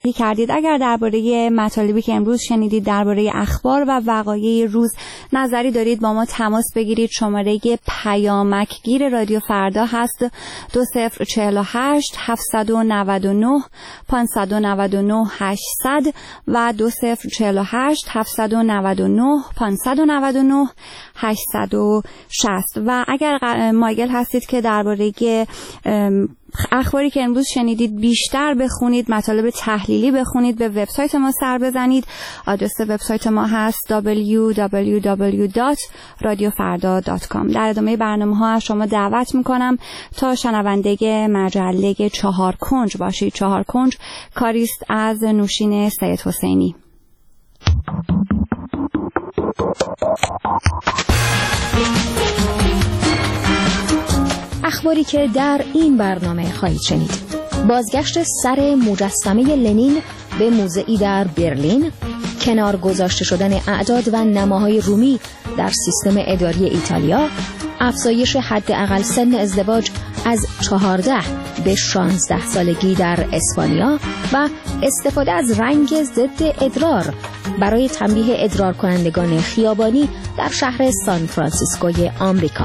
کردید. اگر درباره مطالبی که امروز شنیدید درباره اخبار و وقایع روز نظری دارید با ما تماس بگیرید. شماره پیامکگیر رادیو فردا هست 2048 799 599 800 و 2048 799 599 860. و اگر مایل هستید که درباره اخباری که امروز شنیدید بیشتر بخونید، مطالب تحلیلی بخونید، به وبسایت ما سر بزنید. آدرس وبسایت ما هست www.radiofarda.com. در ادامه برنامه‌ها شما دعوت می‌کنم تا شنونده مجله 4 کنج باشید. 4 کنج کاری است از نوشین سید حسینی. اخباری که در این برنامه خواهید شنید: بازگشت سر مجسمه لنین به موزه‌ای در برلین، کنار گذاشته شدن اعداد و نماهای رومی در سیستم اداری ایتالیا، افزایش حداقل سن ازدواج از 14 به 16 سالگی در اسپانیا و استفاده از رنگ ضد ادرار برای تنبیه ادرار کنندگان خیابانی در شهر سان فرانسیسکوی آمریکا.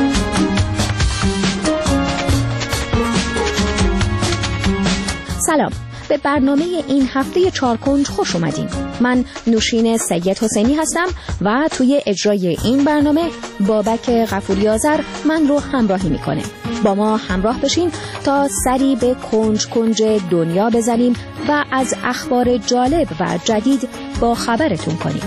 سلام، به برنامه این هفته 4 کنج خوش اومدین. من نوشین سید حسینی هستم و توی اجرای این برنامه بابک غفوری آذر من رو همراهی میکنه. با ما همراه بشین تا سری به کنج کنج دنیا بزنیم و از اخبار جالب و جدید با خبرتون کنیم.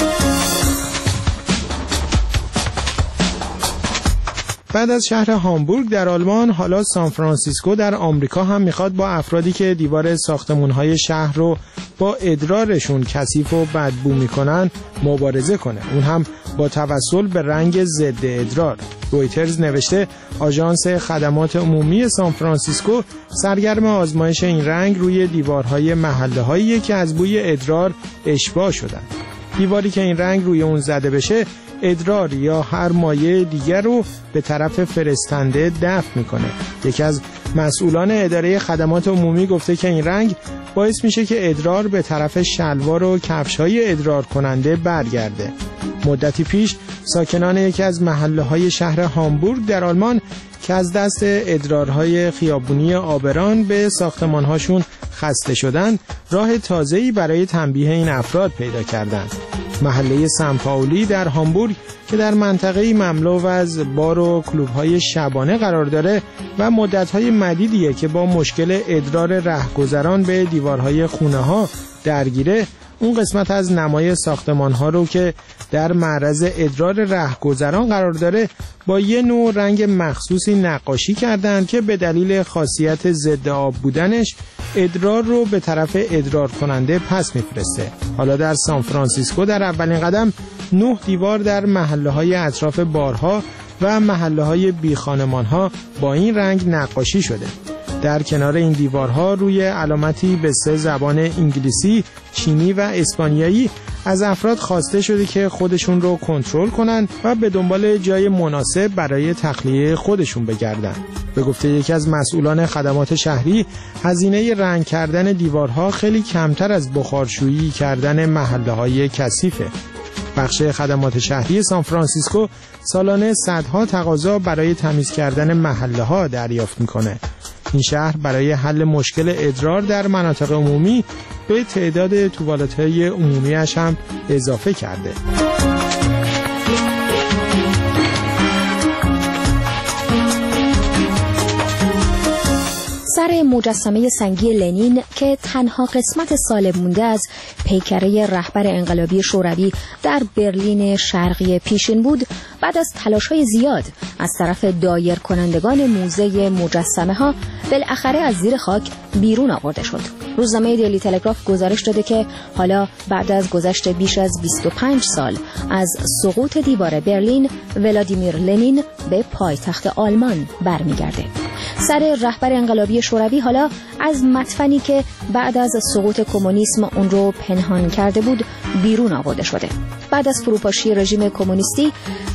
بعد از شهر هامبورگ در آلمان، حالا سان فرانسیسکو در آمریکا هم میخواد با افرادی که دیوار ساختمان‌های شهر رو با ادرارشون کثیف و بدبو میکنن مبارزه کنه، اون هم با توسل به رنگ ضد ادرار. رویترز نوشته آژانس خدمات عمومی سان فرانسیسکو سرگرم آزمایش این رنگ روی دیوارهای محله‌هایی که از بوی ادرار اشباع شدن. دیواری که این رنگ روی اون زده بشه ادرار یا هر مایع دیگر رو به طرف فرستنده دفع میکنه. یکی از مسئولان اداره خدمات عمومی گفته که این رنگ باعث میشه که ادرار به طرف شلوار و کفش‌های ادرار کننده برگرده. مدتی پیش ساکنان یکی از محله‌های شهر هامبورگ در آلمان که از دست ادرارهای خیابونی آبران به ساختمان‌هاشون خسته شدن، راه تازه‌ای برای تنبیه این افراد پیدا کردند. محله سن پائولی در هامبورگ که در منطقه‌ای مملو از بار و کلوب‌های شبانه قرار داره و مدت‌های مدیدیه که با مشکل ادرار رهگذران به دیوارهای خونه‌ها درگیره، اون قسمت از نمای ساختمان‌ها رو که در معرض ادرار رهگذران قرار داره با یه نوع رنگ مخصوصی نقاشی کردن که به دلیل خاصیت ضد آب بودنش ادرار رو به طرف ادرار کننده پس میفرسته. حالا در سان فرانسیسکو در اولین قدم 9 دیوار در محله‌های اطراف بارها و محله‌های بی‌خانمان‌ها با این رنگ نقاشی شده. در کنار این دیوارها روی علامتی به 3 زبان انگلیسی، چینی و اسپانیایی از افراد خواسته شده که خودشون رو کنترل کنن و به دنبال جای مناسب برای تخلیه خودشون بگردن. به گفته یکی از مسئولان خدمات شهری، هزینه رنگ کردن دیوارها خیلی کمتر از بخارشویی کردن محله‌های کثیفه. بخش خدمات شهری سان فرانسیسکو سالانه صدها تقاضا برای تمیز کردن محله‌ها دریافت میکنه. این شهر برای حل مشکل ادرار در مناطق عمومی به تعداد توالت‌های عمومیش هم اضافه کرده. سر مجسمه سنگی لنین که تنها قسمت سالم مونده از پیکره رهبر انقلابی شوروی در برلین شرقی پیشین بود، بعد از تلاش‌های زیاد از طرف دایر کنندگان موزه مجسمه ها بالاخره از زیر خاک بیرون آورده شد. روزنامه دیلی تلگراف گزارش داده که حالا بعد از گذشت بیش از 25 سال از سقوط دیوار برلین، ولادیمیر لنین به پایتخت آلمان برمیگرده. سر رهبر انقلابی شوروی حالا از مدفنی که بعد از سقوط کمونیسم اون رو پنهان کرده بود بیرون آورده شده. بعد از فروپاشی رژیم کمونیستی،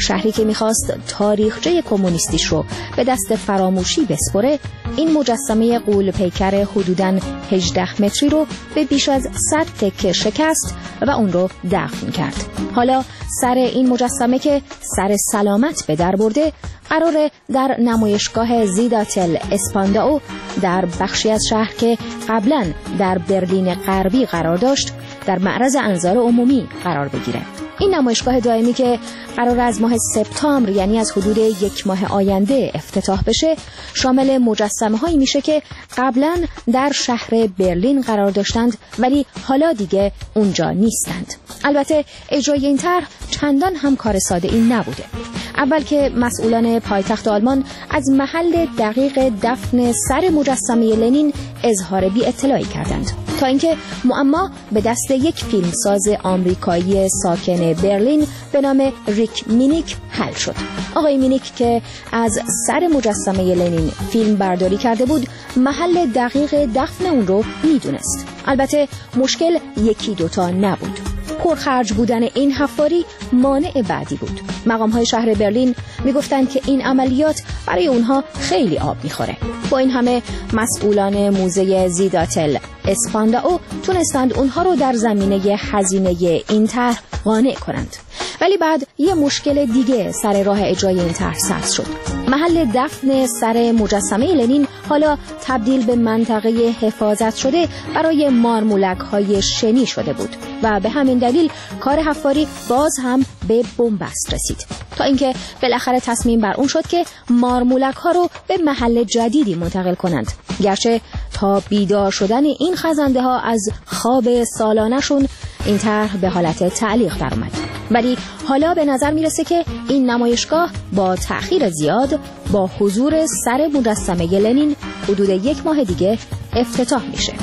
شهری که میخواست تاریخچه کمونیستیش رو به دست فراموشی بسپره، این مجسمه غول پیکر حدوداً 18 متری رو به بیش از 100 تکه شکست و اون رو دفن کرد. حالا سر این مجسمه که سر سلامت به در برده، قراره در نمایشگاه زیداتل اسپانداو در بخشی از شهر که قبلاً در برلین غربی قرار داشت در معرض انظار عمومی قرار بگیره. این نمایشگاه دائمی که قرار از ماه سپتامبر، یعنی از حدود 1 ماه آینده افتتاح بشه، شامل مجسمه هایی میشه که قبلا در شهر برلین قرار داشتند ولی حالا دیگه اونجا نیستند. البته اجرای این طرح چندان هم کار ساده این نبوده. اول که مسئولان پایتخت آلمان از محل دقیق دفن سر مجسمه لنین اظهار بی اطلاعی کردند، تا اینکه معما به دست یک فیلمساز آمریکایی ساکن برلین به نام ریک مینیک حل شد. آقای مینیک که از سر مجسمه لنین فیلم برداری کرده بود، محل دقیق دفن اون رو میدونست. البته مشکل یکی دوتا نبود. پرخرج بودن این حفاری مانع بعدی بود. مقام‌های شهر برلین میگفتند که این عملیات برای اونها خیلی آب میخوره. با این همه مسئولان موزه زیداتل اسپانداو تونستند اونها رو در زمینه هزینه این طرح قانع کنند. ولی بعد یه مشکل دیگه سر راه اجرای این طرح سبز شد. محل دفن سر مجسمه لنین حالا تبدیل به منطقه حفاظت شده برای مارمولک‌های شنی شده بود و به همین دلیل کار حفاری باز هم به بنبست رسید، تا اینکه بالاخره تصمیم بر اون شد که مارمولک‌ها رو به محل جدیدی منتقل کنند. گرچه تا بیدار شدن این خزنده ها از خواب سالانشون این طرح به حالت تعلیق در اومد، ولی حالا به نظر میرسه که این نمایشگاه با تأخیر زیاد با حضور سر مجسمه لنین حدود 1 ماه دیگه افتتاح میشه.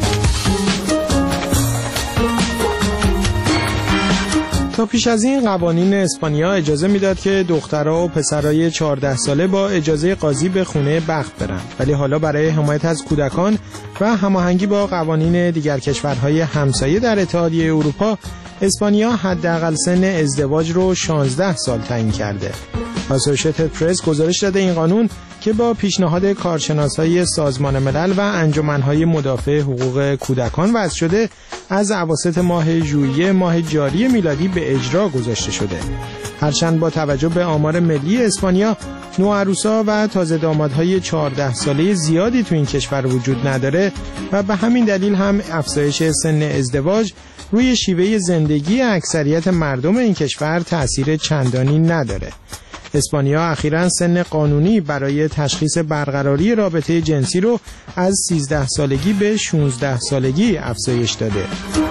تا پیش از این قوانین اسپانیا اجازه میداد که دخترها و پسرای 14 ساله با اجازه قاضی به خونه بخت برن، ولی حالا برای حمایت از کودکان و هماهنگی با قوانین دیگر کشورهای همسایه در اتحادیه اروپا، اسپانیا حداقل سن ازدواج رو 16 سال تعیین کرده. اسوسییتد پرس گزارش داده این قانون که با پیشنهاد کارشناسای سازمان ملل و انجمنهای مدافع حقوق کودکان وضع شده، از اواسط ماه ژوئیه ماه جاری میلادی به اجرا گذاشته شده. هرچند با توجه به آمار ملی اسپانیا، نوعروسا و تازه دامادهای 14 ساله زیادی تو این کشور وجود نداره و به همین دلیل هم افزایش سن ازدواج روی شیوه زندگی اکثریت مردم این کشور تأثیر چندانی نداره. اسپانیا اخیراً سن قانونی برای تشخیص برقراری رابطه جنسی رو از 13 سالگی به 16 سالگی افزایش داده.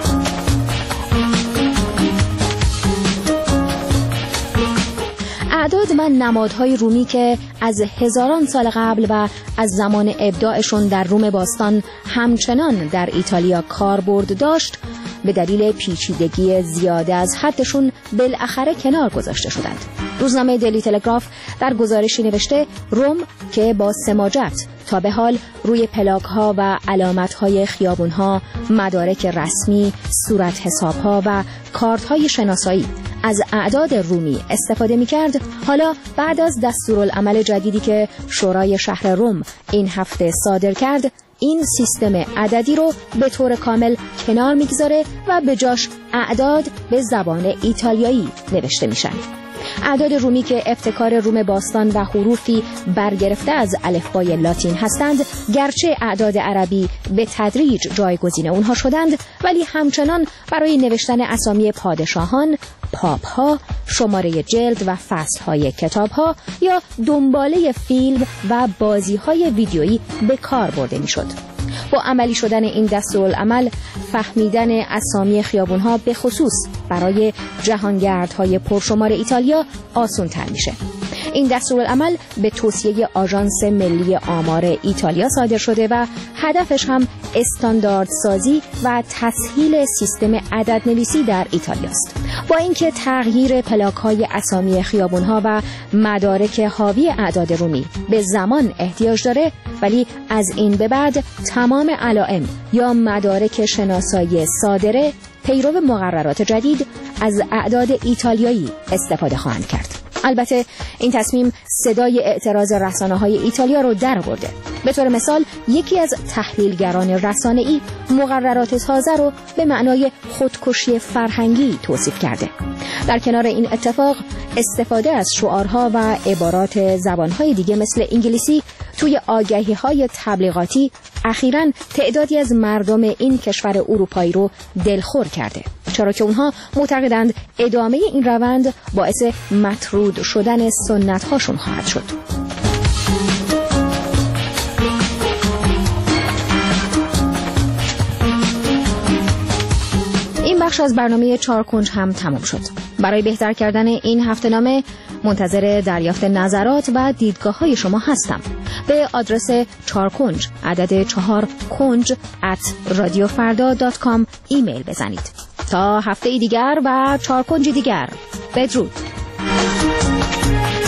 اعداد و نمادهای رومی که از هزاران سال قبل و از زمان ابداعشون در روم باستان همچنان در ایتالیا کاربرد داشت، به دلیل پیچیدگی زیاده از حدشون بالاخره کنار گذاشته شدند. روزنامه دیلی تلگراف در گزارشی نوشته روم که با سماجت تا به حال روی پلاک‌ها و علامت‌های خیابون‌ها، مدارک رسمی، صورت حساب‌ها و کارت‌های شناسایی از اعداد رومی استفاده می‌کرد، حالا بعد از دستورالعمل جدیدی که شورای شهر روم این هفته صادر کرد، این سیستم عددی رو به طور کامل کنار می‌گذاره و به جاش اعداد به زبان ایتالیایی نوشته میشن. اعداد رومی که ابتکار روم باستان و حروفی برگرفته از الفبای لاتین هستند، گرچه اعداد عربی به تدریج جایگزین اونها شدند، ولی همچنان برای نوشتن اسامی پادشاهان، پاپ‌ها، شماره جلد و فصل‌های کتاب‌ها یا دنباله فیلم و بازی‌های ویدیویی به کار برده می‌شد. با عملی شدن این دستورالعمل، فهمیدن اسامی خیابون‌ها به خصوص برای جهانگردهای پرشمار ایتالیا آسان‌تر میشه. این دستورالعمل به توصیه آژانس ملی آمار ایتالیا صادر شده و هدفش هم استانداردسازی و تسهیل سیستم عددنویسی در ایتالیا است. با اینکه تغییر پلاک‌های اسامی خیابون‌ها و مدارک حاوی اعداد رومی به زمان احتیاج داره، ولی از این به بعد تمام علائم یا مدارک شناسایی صادره پیرو مقررات جدید از اعداد ایتالیایی استفاده خواهند کرد. البته این تصمیم صدای اعتراض رسانه‌های ایتالیا رو درآورده. به طور مثال یکی از تحلیلگران رسانه‌ای مقررات تازه رو به معنای خودکشی فرهنگی توصیف کرده. در کنار این اتفاق استفاده از شعارها و عبارات زبانهای دیگه مثل انگلیسی توی آگهی‌های تبلیغاتی اخیراً تعدادی از مردم این کشور اروپایی رو دلخور کرده، چرا که اونها معتقدند ادامه این روند باعث مطرود شدن سنت‌هاشون خواهد شد. این بخش از برنامه 4 کنج هم تمام شد. برای بهتر کردن این هفته‌نامه منتظر دریافت نظرات و دیدگاه‌های شما هستم. به آدرس 4 کنج عدد 4 کنج @radiofarda.com ایمیل بزنید. تا هفته دیگر و 4 کنج دیگر، بدرود.